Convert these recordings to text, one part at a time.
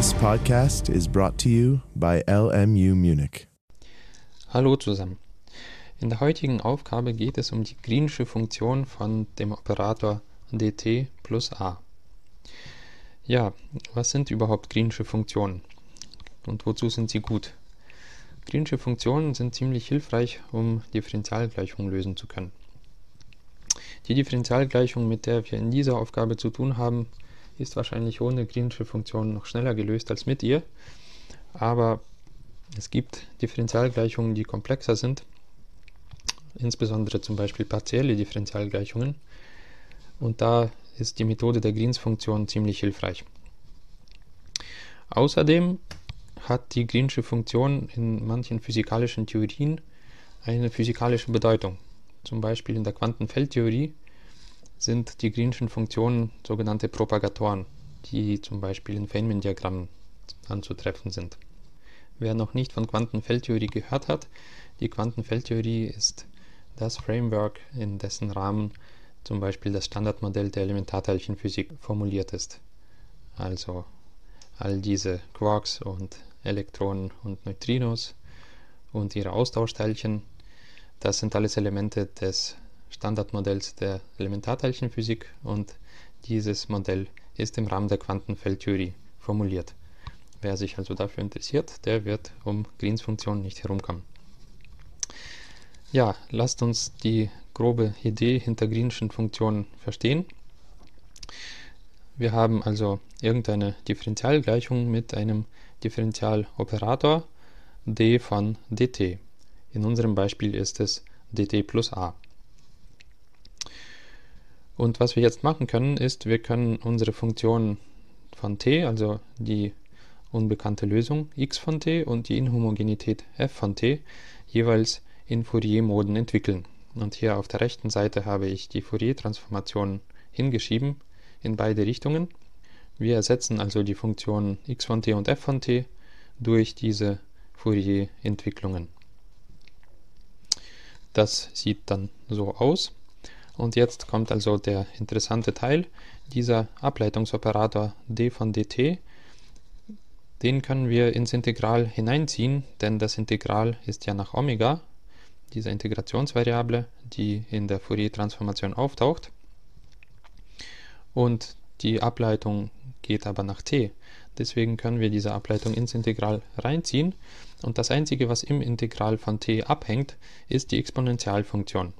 This podcast is brought to you by LMU Munich. Hallo zusammen. In der heutigen Aufgabe geht es um die Green'sche Funktion von dem Operator dt plus a. Ja, was sind überhaupt Green'sche Funktionen und wozu sind sie gut? Green'sche Funktionen sind ziemlich hilfreich, um Differentialgleichungen lösen zu können. Die Differentialgleichung, mit der wir in dieser Aufgabe zu tun haben, ist wahrscheinlich ohne Green'sche Funktion noch schneller gelöst als mit ihr, aber es gibt Differentialgleichungen, die komplexer sind, insbesondere zum Beispiel partielle Differentialgleichungen, und da ist die Methode der Greens-Funktion ziemlich hilfreich. Außerdem hat die Greensche Funktion in manchen physikalischen Theorien eine physikalische Bedeutung. Zum Beispiel in der Quantenfeldtheorie sind die Green'schen Funktionen sogenannte Propagatoren, die zum Beispiel in Feynman-Diagrammen anzutreffen sind. Wer noch nicht von Quantenfeldtheorie gehört hat, die Quantenfeldtheorie ist das Framework, in dessen Rahmen zum Beispiel das Standardmodell der Elementarteilchenphysik formuliert ist. Also all diese Quarks und Elektronen und Neutrinos und ihre Austauschteilchen, das sind alles Elemente des Standardmodells der Elementarteilchenphysik und dieses Modell ist im Rahmen der Quantenfeldtheorie formuliert. Wer sich also dafür interessiert, der wird um Greens Funktion nicht herumkommen. Ja, lasst uns die grobe Idee hinter Green'schen Funktionen verstehen. Wir haben also irgendeine Differentialgleichung mit einem Differentialoperator d von dt. In unserem Beispiel ist es dt plus a. Und was wir jetzt machen können, ist, wir können unsere Funktion von t, also die unbekannte Lösung x von t und die Inhomogenität f von t, jeweils in Fourier-Moden entwickeln. Und hier auf der rechten Seite habe ich die Fourier-Transformation hingeschrieben in beide Richtungen. Wir ersetzen also die Funktionen x von t und f von t durch diese Fourier-Entwicklungen. Das sieht dann so aus. Und jetzt kommt also der interessante Teil, dieser Ableitungsoperator d von dt, den können wir ins Integral hineinziehen, denn das Integral ist ja nach Omega, dieser Integrationsvariable, die in der Fourier-Transformation auftaucht. Und die Ableitung geht aber nach t. Deswegen können wir diese Ableitung ins Integral reinziehen. Und das Einzige, was im Integral von t abhängt, ist die Exponentialfunktion.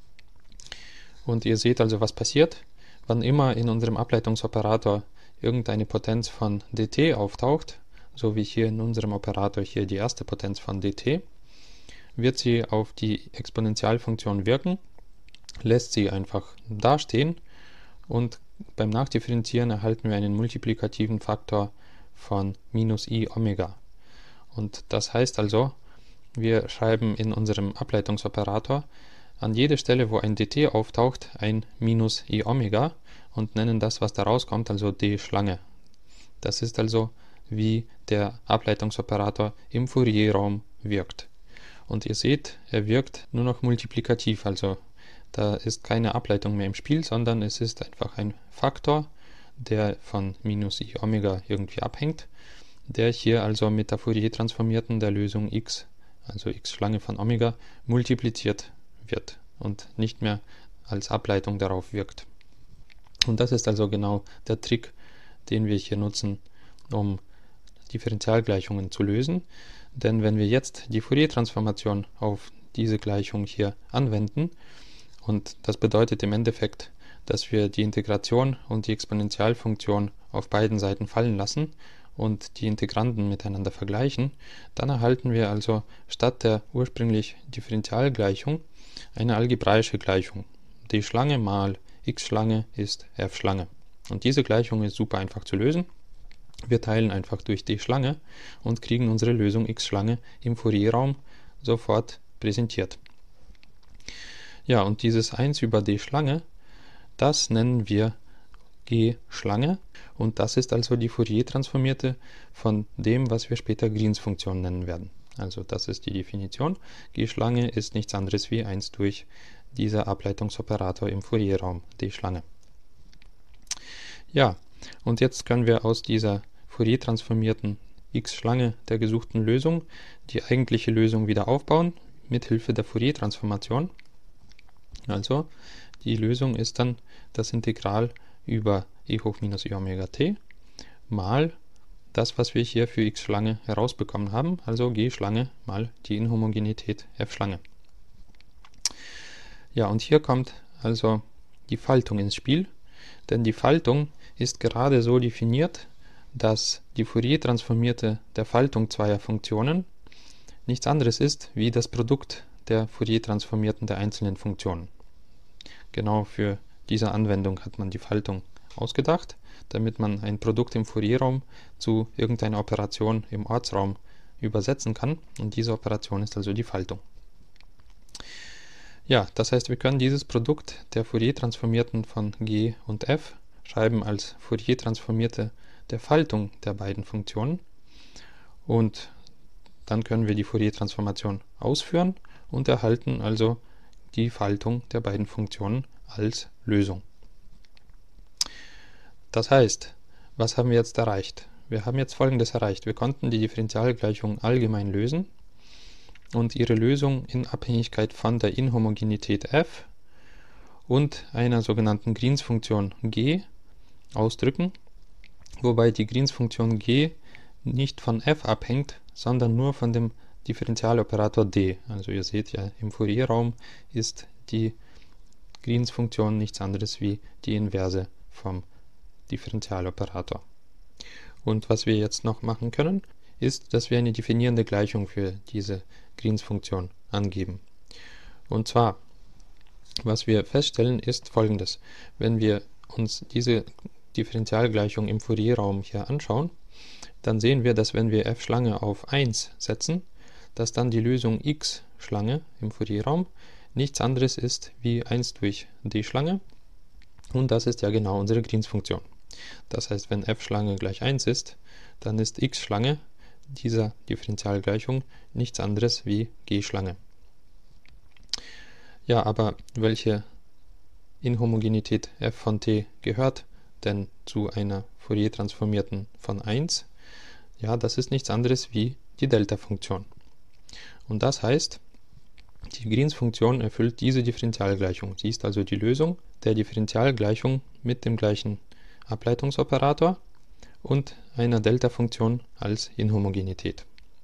Und ihr seht also, was passiert. Wann immer in unserem Ableitungsoperator irgendeine Potenz von dt auftaucht, so wie hier in unserem Operator hier die erste Potenz von dt, wird sie auf die Exponentialfunktion wirken, lässt sie einfach dastehen und beim Nachdifferenzieren erhalten wir einen multiplikativen Faktor von minus i Omega. Und das heißt also, wir schreiben in unserem Ableitungsoperator an jede Stelle, wo ein dt auftaucht, ein minus i Omega und nennen das, was da rauskommt, also d Schlange. Das ist also, wie der Ableitungsoperator im Fourier-Raum wirkt. Und ihr seht, er wirkt nur noch multiplikativ, also da ist keine Ableitung mehr im Spiel, sondern es ist einfach ein Faktor, der von minus i Omega irgendwie abhängt, der hier also mit der Fourier-Transformierten der Lösung x, also x Schlange von Omega, multipliziert wird und nicht mehr als Ableitung darauf wirkt. Und das ist also genau der Trick, den wir hier nutzen, um Differentialgleichungen zu lösen. Denn wenn wir jetzt die Fourier-Transformation auf diese Gleichung hier anwenden, und das bedeutet im Endeffekt, dass wir die Integration und die Exponentialfunktion auf beiden Seiten fallen lassen und die Integranden miteinander vergleichen, dann erhalten wir also statt der ursprünglich Differentialgleichung eine algebraische Gleichung. D Schlange mal x Schlange ist f Schlange. Und diese Gleichung ist super einfach zu lösen. Wir teilen einfach durch d Schlange und kriegen unsere Lösung x Schlange im Fourier-Raum sofort präsentiert. Ja, und dieses 1 über d Schlange, das nennen wir g Schlange und das ist also die Fourier-Transformierte von dem, was wir später Greens Funktion nennen werden. Also das ist die Definition. G Schlange ist nichts anderes wie 1 durch dieser Ableitungsoperator im Fourier-Raum, d Schlange. Ja, und jetzt können wir aus dieser Fourier-transformierten x-Schlange der gesuchten Lösung die eigentliche Lösung wieder aufbauen mit Hilfe der Fourier-Transformation. Also die Lösung ist dann das Integral über e hoch minus i Omega t mal das, was wir hier für x-Schlange herausbekommen haben, also g-Schlange mal die Inhomogenität f-Schlange. Ja, und hier kommt also die Faltung ins Spiel, denn die Faltung ist gerade so definiert, dass die Fourier-transformierte der Faltung zweier Funktionen nichts anderes ist wie das Produkt der Fourier-transformierten der einzelnen Funktionen. Genau für diese Anwendung hat man die Faltung ausgedacht, damit man ein Produkt im Fourierraum zu irgendeiner Operation im Ortsraum übersetzen kann, und diese Operation ist also die Faltung. Ja, das heißt, wir können dieses Produkt der Fourier-transformierten von g und f schreiben als Fourier-transformierte der Faltung der beiden Funktionen, und dann können wir die Fourier-Transformation ausführen und erhalten also die Faltung der beiden Funktionen als Lösung. Das heißt, was haben wir jetzt erreicht? Wir haben jetzt Folgendes erreicht. Wir konnten die Differentialgleichung allgemein lösen und ihre Lösung in Abhängigkeit von der Inhomogenität f und einer sogenannten Greens-Funktion g ausdrücken, wobei die Greens-Funktion g nicht von f abhängt, sondern nur von dem Differentialoperator d. Also ihr seht ja, im Fourierraum ist die Greens-Funktion nichts anderes wie die Inverse vom Differentialoperator. Und was wir jetzt noch machen können, ist, dass wir eine definierende Gleichung für diese Greens-Funktion angeben. Und zwar, was wir feststellen, ist Folgendes. Wenn wir uns diese Differentialgleichung im Fourierraum hier anschauen, dann sehen wir, dass wenn wir f-Schlange auf 1 setzen, dass dann die Lösung x-Schlange im Fourierraum nichts anderes ist wie 1 durch d-Schlange, und das ist ja genau unsere Greens-Funktion. Das heißt, wenn f-Schlange gleich 1 ist, dann ist x-Schlange dieser Differentialgleichung nichts anderes wie g-Schlange. Ja, aber welche Inhomogenität f von t gehört denn zu einer Fourier-transformierten von 1? Ja, das ist nichts anderes wie die Delta-Funktion. Und das heißt, die Greens-Funktion erfüllt diese Differentialgleichung. Sie ist also die Lösung der Differentialgleichung mit dem gleichen Ableitungsoperator und einer Delta-Funktion als Inhomogenität.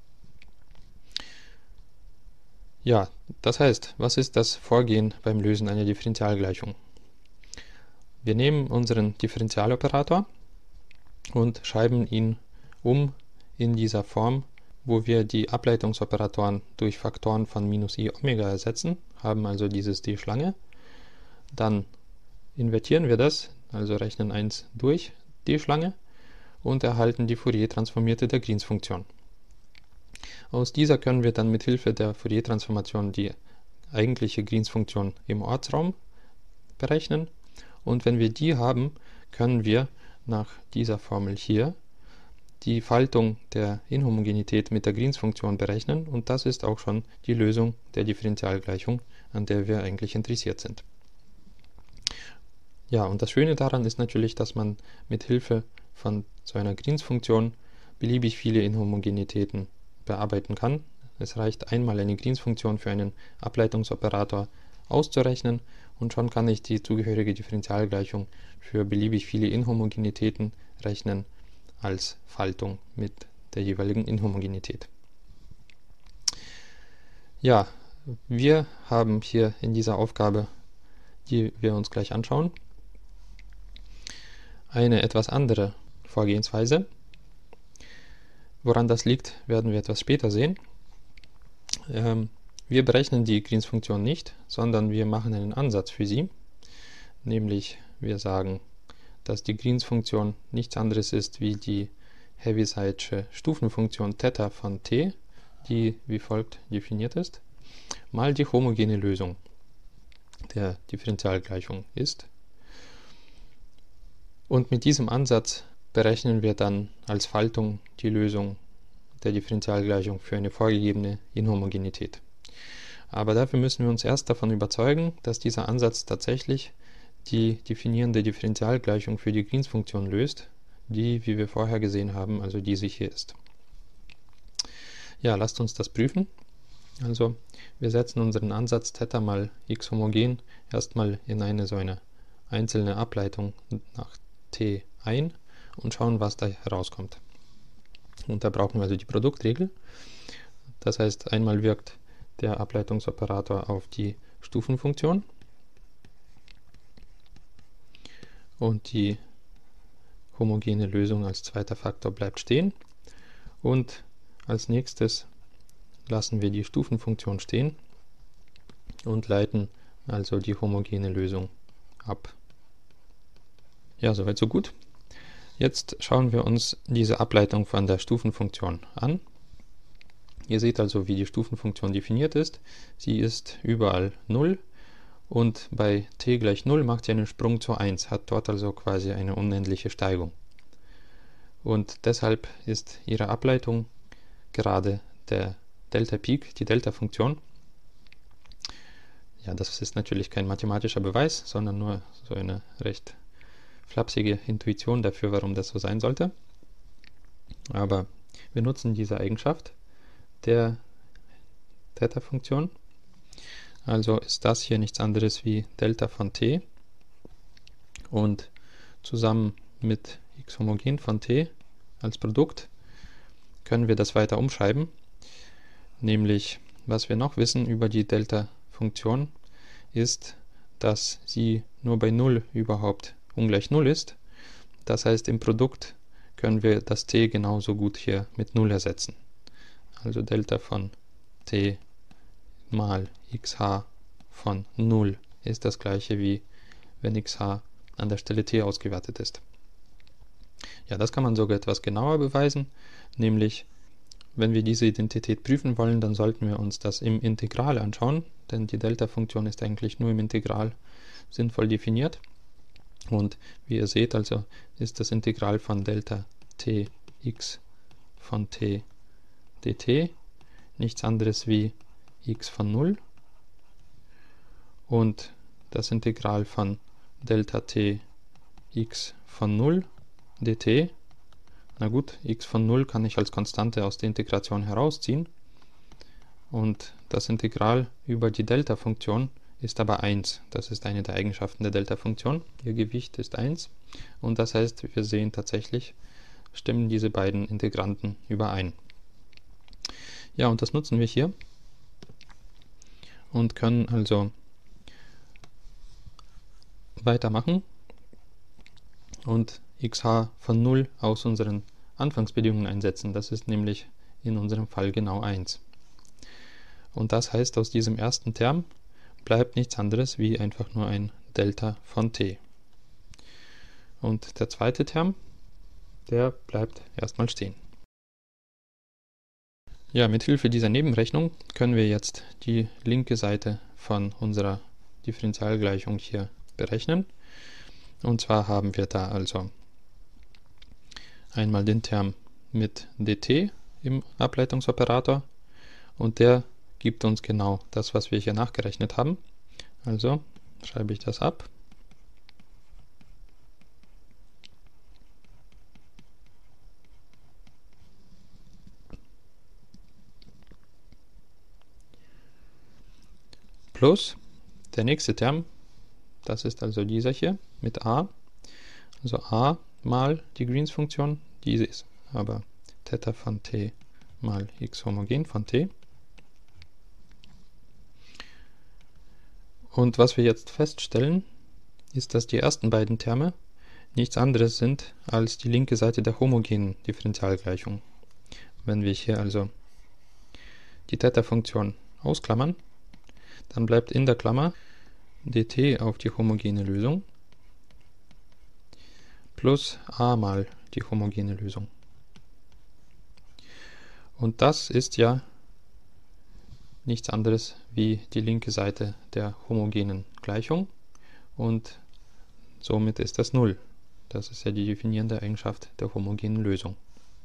Ja, das heißt, was ist das Vorgehen beim Lösen einer Differentialgleichung? Wir nehmen unseren Differentialoperator und schreiben ihn um in dieser Form, wo wir die Ableitungsoperatoren durch Faktoren von minus i Omega ersetzen, haben also dieses d-Schlange. Dann invertieren wir das, also rechnen 1 durch d-Schlange und erhalten die Fourier-transformierte der Greens-Funktion. Aus dieser können wir dann mit Hilfe der Fourier-Transformation die eigentliche Greens-Funktion im Ortsraum berechnen, und wenn wir die haben, können wir nach dieser Formel hier die Faltung der Inhomogenität mit der Greens-Funktion berechnen, und das ist auch schon die Lösung der Differentialgleichung, an der wir eigentlich interessiert sind. Ja, und das Schöne daran ist natürlich, dass man mit Hilfe von so einer Greens-Funktion beliebig viele Inhomogenitäten bearbeiten kann. Es reicht einmal eine Greens-Funktion für einen Ableitungsoperator auszurechnen, und schon kann ich die zugehörige Differentialgleichung für beliebig viele Inhomogenitäten rechnen als Faltung mit der jeweiligen Inhomogenität. Ja, wir haben hier in dieser Aufgabe, die wir uns gleich anschauen, eine etwas andere Vorgehensweise. Woran das liegt, werden wir etwas später sehen. Wir berechnen die Greens-Funktion nicht, sondern wir machen einen Ansatz für sie. Nämlich wir sagen, dass die Greens-Funktion nichts anderes ist wie die Heaviside Stufenfunktion Theta von t, die wie folgt definiert ist, mal die homogene Lösung der Differentialgleichung ist. Und mit diesem Ansatz berechnen wir dann als Faltung die Lösung der Differentialgleichung für eine vorgegebene Inhomogenität. Aber dafür müssen wir uns erst davon überzeugen, dass dieser Ansatz tatsächlich die definierende Differentialgleichung für die Greens-Funktion löst, die, wie wir vorher gesehen haben, also diese hier ist. Ja, lasst uns das prüfen. Also wir setzen unseren Ansatz Theta mal x homogen erstmal in eine so eine einzelne Ableitung nach t ein und schauen, was da herauskommt. Und da brauchen wir also die Produktregel. Das heißt, einmal wirkt der Ableitungsoperator auf die Stufenfunktion und die homogene Lösung als zweiter Faktor bleibt stehen. Und als nächstes lassen wir die Stufenfunktion stehen und leiten also die homogene Lösung ab. Ja, soweit so gut. Jetzt schauen wir uns diese Ableitung von der Stufenfunktion an. Ihr seht also, wie die Stufenfunktion definiert ist. Sie ist überall 0 und bei t gleich 0 macht sie einen Sprung zu 1, hat dort also quasi eine unendliche Steigung. Und deshalb ist ihre Ableitung gerade der Delta-Peak, die Delta-Funktion. Ja, das ist natürlich kein mathematischer Beweis, sondern nur so eine recht flapsige Intuition dafür, warum das so sein sollte. Aber wir nutzen diese Eigenschaft der Theta-Funktion. Also ist das hier nichts anderes wie Delta von t und zusammen mit x homogen von t als Produkt können wir das weiter umschreiben. Nämlich, was wir noch wissen über die Delta-Funktion ist, dass sie nur bei 0 überhaupt ungleich 0 ist. Das heißt, im Produkt können wir das t genauso gut hier mit 0 ersetzen. Also Delta von t mal xh von 0 ist das gleiche wie wenn xh an der Stelle t ausgewertet ist. Ja, das kann man sogar etwas genauer beweisen, nämlich wenn wir diese Identität prüfen wollen, dann sollten wir uns das im Integral anschauen, denn die Delta-Funktion ist eigentlich nur im Integral sinnvoll definiert. Und wie ihr seht, also ist das Integral von Delta t x von t dt nichts anderes wie x von 0 und das Integral von Delta t x von 0 dt, na gut, x von 0 kann ich als Konstante aus der Integration herausziehen und das Integral über die Delta-Funktion ist aber 1. Das ist eine der Eigenschaften der Delta-Funktion. Ihr Gewicht ist 1 und das heißt, wir sehen tatsächlich, stimmen diese beiden Integranten überein. Ja, und das nutzen wir hier und können also weitermachen und xh von 0 aus unseren Anfangsbedingungen einsetzen. Das ist nämlich in unserem Fall genau 1. Und das heißt, aus diesem ersten Term bleibt nichts anderes wie einfach nur ein Delta von t. Und der zweite Term, der bleibt erstmal stehen. Ja, mit Hilfe dieser Nebenrechnung können wir jetzt die linke Seite von unserer Differentialgleichung hier berechnen. Und zwar haben wir da also einmal den Term mit dt im Ableitungsoperator und der gibt uns genau das, was wir hier nachgerechnet haben. Also schreibe ich das ab. Plus der nächste Term, das ist also dieser hier mit a, also a mal die Greens-Funktion, diese ist aber Theta von t mal x homogen von t. Und was wir jetzt feststellen, ist, dass die ersten beiden Terme nichts anderes sind als die linke Seite der homogenen Differentialgleichung. Wenn wir hier also die Theta-Funktion ausklammern, dann bleibt in der Klammer dt auf die homogene Lösung plus a mal die homogene Lösung. Und das ist ja nichts anderes wie die linke Seite der homogenen Gleichung und somit ist das 0. Das ist ja die definierende Eigenschaft der homogenen Lösung.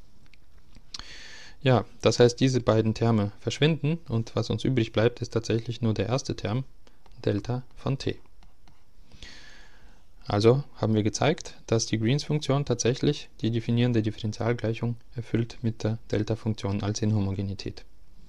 Ja, das heißt, diese beiden Terme verschwinden und was uns übrig bleibt, ist tatsächlich nur der erste Term, Delta von t. Also haben wir gezeigt, dass die Greens-Funktion tatsächlich die definierende Differentialgleichung erfüllt mit der Delta-Funktion als Inhomogenität.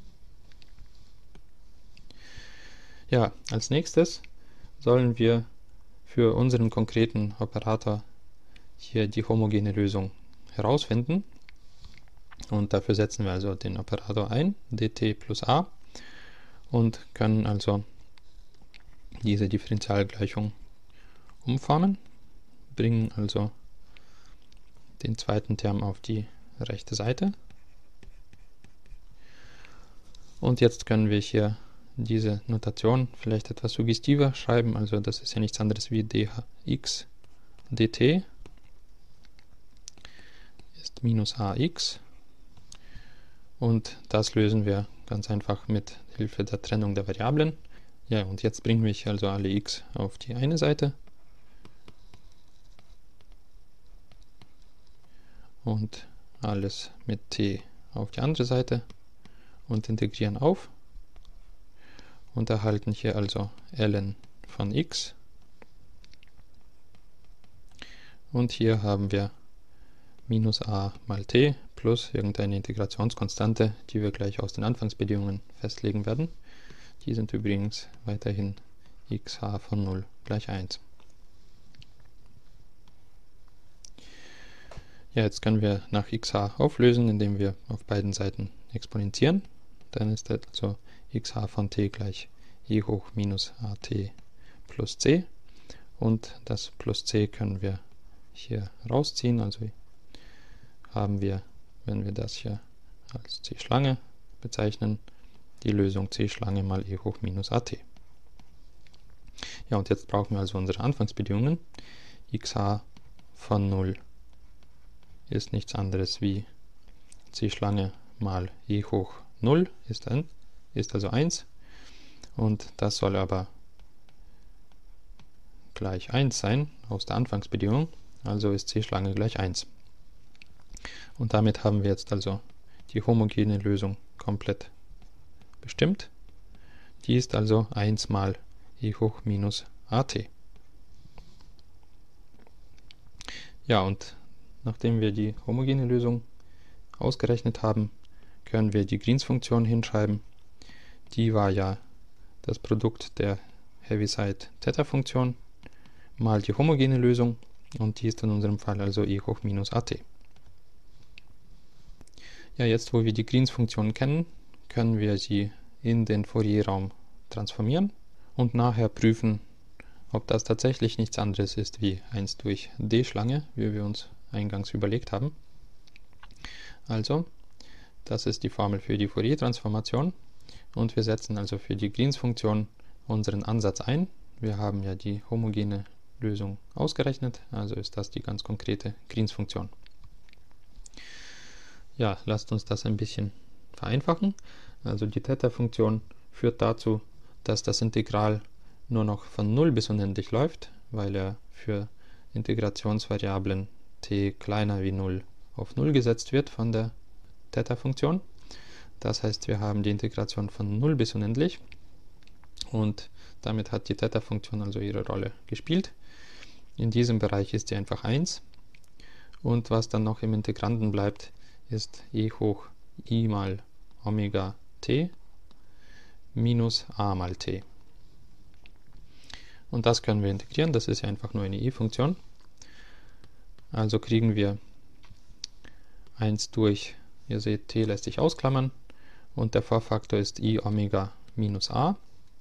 Ja, als nächstes sollen wir für unseren konkreten Operator hier die homogene Lösung herausfinden. Und dafür setzen wir also den Operator ein, dt plus a, und können also diese Differentialgleichung umformen, bringen also den zweiten Term auf die rechte Seite. Und jetzt können wir hier diese Notation vielleicht etwas suggestiver schreiben, also das ist ja nichts anderes wie dx dt ist minus ax, und das lösen wir ganz einfach mit Hilfe der Trennung der Variablen. Ja, und jetzt bringen wir hier also alle x auf die eine Seite und alles mit t auf die andere Seite und integrieren auf und erhalten hier also ln von x, und hier haben wir minus a mal t plus irgendeine Integrationskonstante, die wir gleich aus den Anfangsbedingungen festlegen werden. Die sind übrigens weiterhin xh von 0 gleich 1. Ja, jetzt können wir nach xh auflösen, indem wir auf beiden Seiten exponentieren. Dann ist also xh von t gleich e hoch minus at plus c. Und das plus c können wir hier rausziehen. Also haben wir, wenn wir das hier als c-Schlange bezeichnen, die Lösung c-Schlange mal e hoch minus at. Ja, und jetzt brauchen wir also unsere Anfangsbedingungen. xh von 0 ist nichts anderes wie c-Schlange mal e hoch 0 ist also 1, und das soll aber gleich 1 sein aus der Anfangsbedingung, also ist c-Schlange gleich 1. Und damit haben wir jetzt also die homogene Lösung komplett bestimmt. Die ist also 1 mal e hoch minus at. Ja, und nachdem wir die homogene Lösung ausgerechnet haben, können wir die Greens-Funktion hinschreiben. Die war ja das Produkt der Heaviside-Theta-Funktion mal die homogene Lösung, und die ist in unserem Fall also e hoch minus at. Ja, jetzt wo wir die Greens-Funktion kennen, können wir sie in den Fourier-Raum transformieren und nachher prüfen, ob das tatsächlich nichts anderes ist wie 1 durch d-Schlange, wie wir uns eingangs überlegt haben. Also, das ist die Formel für die Fourier-Transformation, und wir setzen also für die Greens-Funktion unseren Ansatz ein. Wir haben ja die homogene Lösung ausgerechnet, also ist das die ganz konkrete Greens-Funktion. Ja, lasst uns das ein bisschen vereinfachen. Also die Theta-Funktion führt dazu, dass das Integral nur noch von 0 bis unendlich läuft, weil er für Integrationsvariablen t kleiner wie 0 auf 0 gesetzt wird von der Theta-Funktion. Das heißt, wir haben die Integration von 0 bis unendlich, und damit hat die Theta-Funktion also ihre Rolle gespielt. In diesem Bereich ist sie einfach 1, und was dann noch im Integranden bleibt, ist e hoch i mal Omega t minus a mal t. Und das können wir integrieren, das ist ja einfach nur eine i-Funktion. Also kriegen wir 1 durch, ihr seht, t lässt sich ausklammern, und der Vorfaktor ist i Omega minus a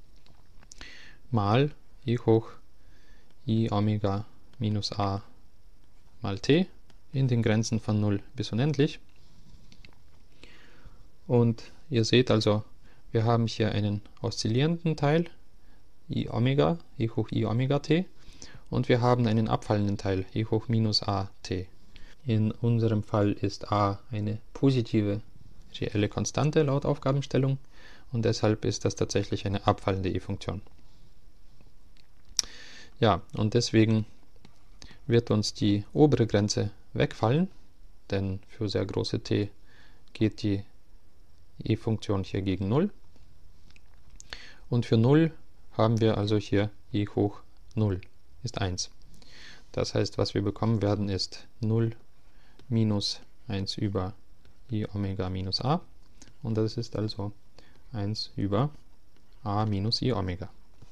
mal e hoch i Omega minus a mal t in den Grenzen von 0 bis unendlich. Und ihr seht also, wir haben hier einen oszillierenden Teil, i Omega, e hoch i Omega t, und wir haben einen abfallenden Teil, e hoch minus a t. In unserem Fall ist a eine positive reelle Konstante laut Aufgabenstellung, und deshalb ist das tatsächlich eine abfallende e-Funktion. Ja, und deswegen wird uns die obere Grenze wegfallen, denn für sehr große t geht die e-Funktion hier gegen 0. Und für 0 haben wir also hier e hoch 0 ist 1. Das heißt, was wir bekommen werden, ist 0 minus 1 über I Omega minus A. Und das ist also 1 über A minus I Omega.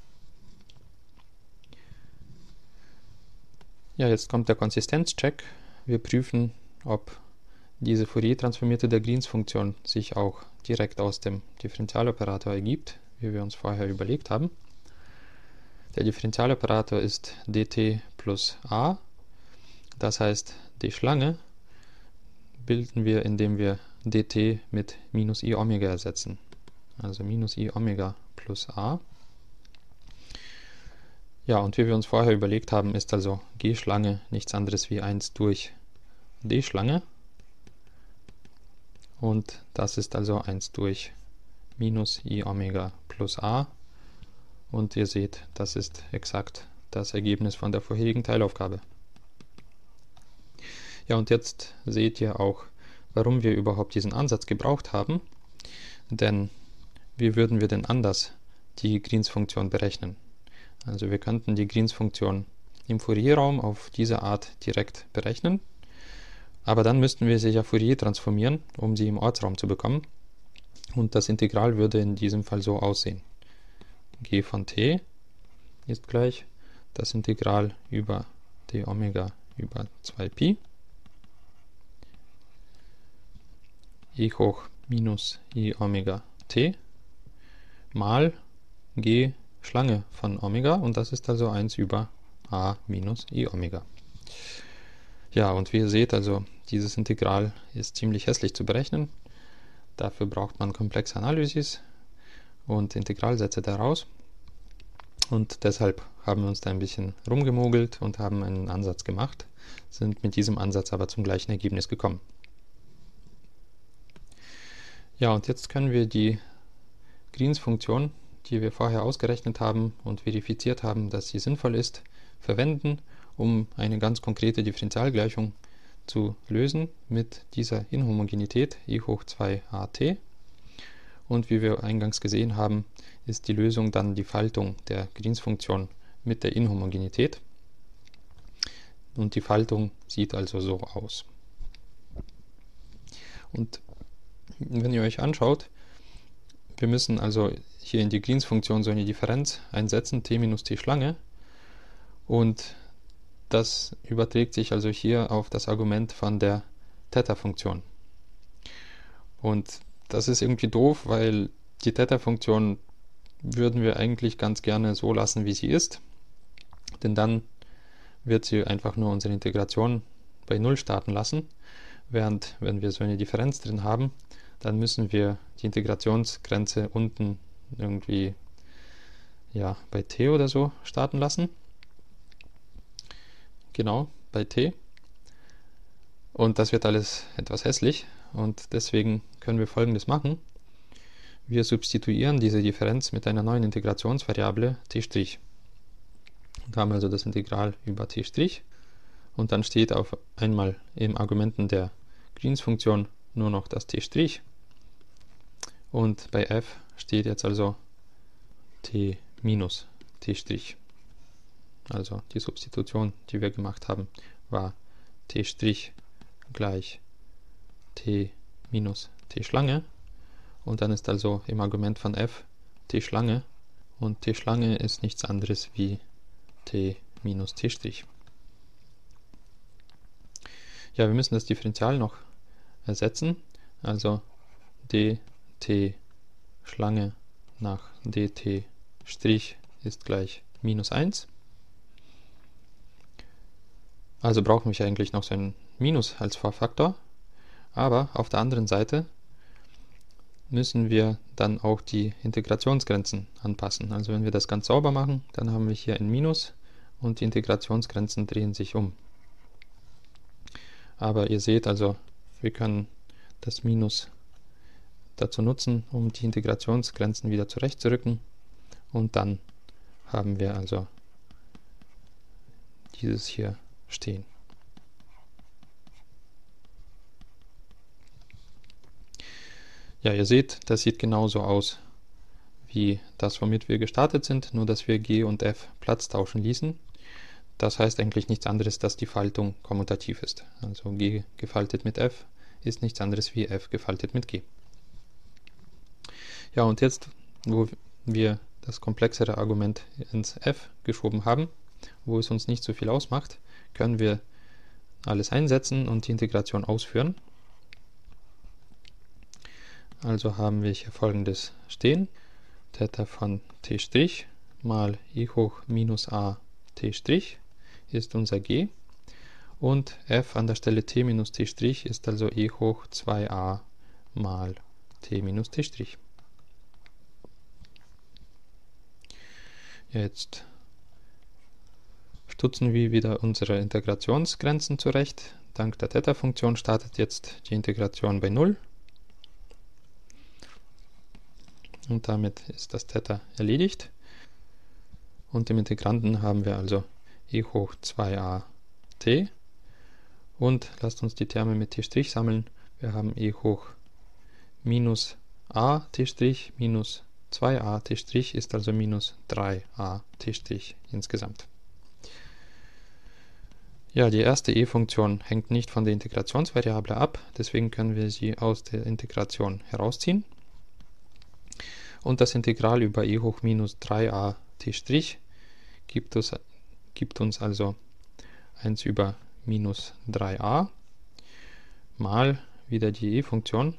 Ja, jetzt kommt der Konsistenzcheck. Wir prüfen, ob diese Fourier-Transformierte der Greens-Funktion sich auch direkt aus dem Differentialoperator ergibt, wie wir uns vorher überlegt haben. Der Differentialoperator ist dt plus a, das heißt, die Schlange bilden wir, indem wir dt mit minus i Omega ersetzen. Also minus i Omega plus a. Ja, und wie wir uns vorher überlegt haben, ist also G-Schlange nichts anderes wie 1 durch D-Schlange. Und das ist also 1 durch minus i Omega plus a. Und ihr seht, das ist exakt das Ergebnis von der vorherigen Teilaufgabe. Ja, und jetzt seht ihr auch, warum wir überhaupt diesen Ansatz gebraucht haben. Denn wie würden wir denn anders die Greens-Funktion berechnen? Also wir könnten die Greens-Funktion im Fourier-Raum auf diese Art direkt berechnen. Aber dann müssten wir sie ja Fourier transformieren, um sie im Ortsraum zu bekommen. Und das Integral würde in diesem Fall so aussehen. G von t ist gleich das Integral über d Omega über 2pi e hoch minus i Omega t mal g Schlange von Omega, und das ist also 1 über a minus i Omega. Ja, und wie ihr seht, also dieses Integral ist ziemlich hässlich zu berechnen. Dafür braucht man komplexe Analysis und Integralsätze daraus. Und deshalb haben wir uns da ein bisschen rumgemogelt und haben einen Ansatz gemacht, sind mit diesem Ansatz aber zum gleichen Ergebnis gekommen. Ja, und jetzt können wir die Greens-Funktion, die wir vorher ausgerechnet haben und verifiziert haben, dass sie sinnvoll ist, verwenden, um eine ganz konkrete Differentialgleichung zu lösen mit dieser Inhomogenität e hoch 2at. Und wie wir eingangs gesehen haben, ist die Lösung dann die Faltung der Greens-Funktion mit der Inhomogenität. Und die Faltung sieht also so aus. Und wenn ihr euch anschaut, wir müssen also hier in die Greens-Funktion so eine Differenz einsetzen, t minus t Schlange. Und das überträgt sich also hier auf das Argument von der Theta-Funktion. Und das ist irgendwie doof, weil die Theta-Funktion würden wir eigentlich ganz gerne so lassen, wie sie ist. Denn dann wird sie einfach nur unsere Integration bei 0 starten lassen. Während, wenn wir so eine Differenz drin haben, dann müssen wir die Integrationsgrenze unten irgendwie ja, bei t oder so starten lassen. Genau, bei t. Und das wird alles etwas hässlich. Und deswegen können wir Folgendes machen. Wir substituieren diese Differenz mit einer neuen Integrationsvariable t'. Und haben also das Integral über t'. Und dann steht auf einmal im Argumenten der Greens-Funktion nur noch das t'. Und bei f steht jetzt also t minus t'. Also die Substitution, die wir gemacht haben, war t' gleich t minus t Schlange. Und dann ist also im Argument von f t Schlange. Und t Schlange ist nichts anderes wie t minus t'. Ja, wir müssen das Differential noch ersetzen. Also dt Schlange nach dt' ist gleich minus 1. Also brauchen wir eigentlich noch so ein Minus als Vorfaktor. Aber auf der anderen Seite müssen wir dann auch die Integrationsgrenzen anpassen. Also wenn wir das ganz sauber machen, dann haben wir hier ein Minus und die Integrationsgrenzen drehen sich um. Aber ihr seht also, wir können das Minus dazu nutzen, um die Integrationsgrenzen wieder zurechtzurücken. Und dann haben wir also dieses hier stehen. Ja, ihr seht, das sieht genauso aus wie das, womit wir gestartet sind, nur dass wir G und F Platz tauschen ließen. Das heißt eigentlich nichts anderes, dass die Faltung kommutativ ist. Also g gefaltet mit f ist nichts anderes wie f gefaltet mit g. Ja, und jetzt, wo wir das komplexere Argument ins f geschoben haben, wo es uns nicht so viel ausmacht, können wir alles einsetzen und die Integration ausführen. Also haben wir hier folgendes stehen: Theta von t' mal e hoch minus a t' ist unser g, und f an der Stelle t minus t' ist also e hoch 2a mal t minus t'. Jetzt stutzen wir wieder unsere Integrationsgrenzen zurecht. Dank der Theta-Funktion startet jetzt die Integration bei 0. Und damit ist das Theta erledigt. Und im Integranten haben wir also e hoch 2a t. Und lasst uns die Terme mit t' sammeln. Wir haben e hoch minus a t' minus 2a t' ist also minus 3a t' insgesamt. Ja, die erste e-Funktion hängt nicht von der Integrationsvariable ab, deswegen können wir sie aus der Integration herausziehen. Und das Integral über e hoch minus 3a t' gibt uns also 1 über minus 3a mal wieder die e-Funktion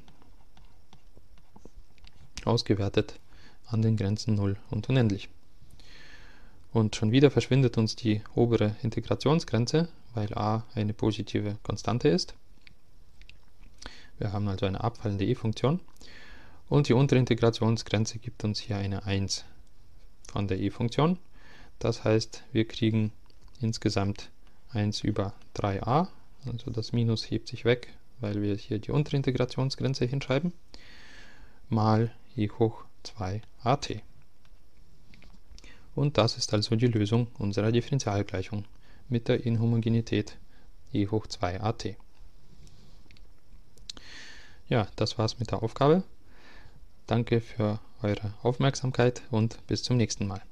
ausgewertet an den Grenzen 0 und unendlich. Und schon wieder verschwindet uns die obere Integrationsgrenze, weil a eine positive Konstante ist. Wir haben also eine abfallende e-Funktion. Und die untere Integrationsgrenze gibt uns hier eine 1 von der e-Funktion. Das heißt, wir kriegen insgesamt 1 über 3a, also das Minus hebt sich weg, weil wir hier die untere Integrationsgrenze hinschreiben, mal e hoch 2at. Und das ist also die Lösung unserer Differentialgleichung mit der Inhomogenität e hoch 2at. Ja, das war's mit der Aufgabe. Danke für eure Aufmerksamkeit und bis zum nächsten Mal.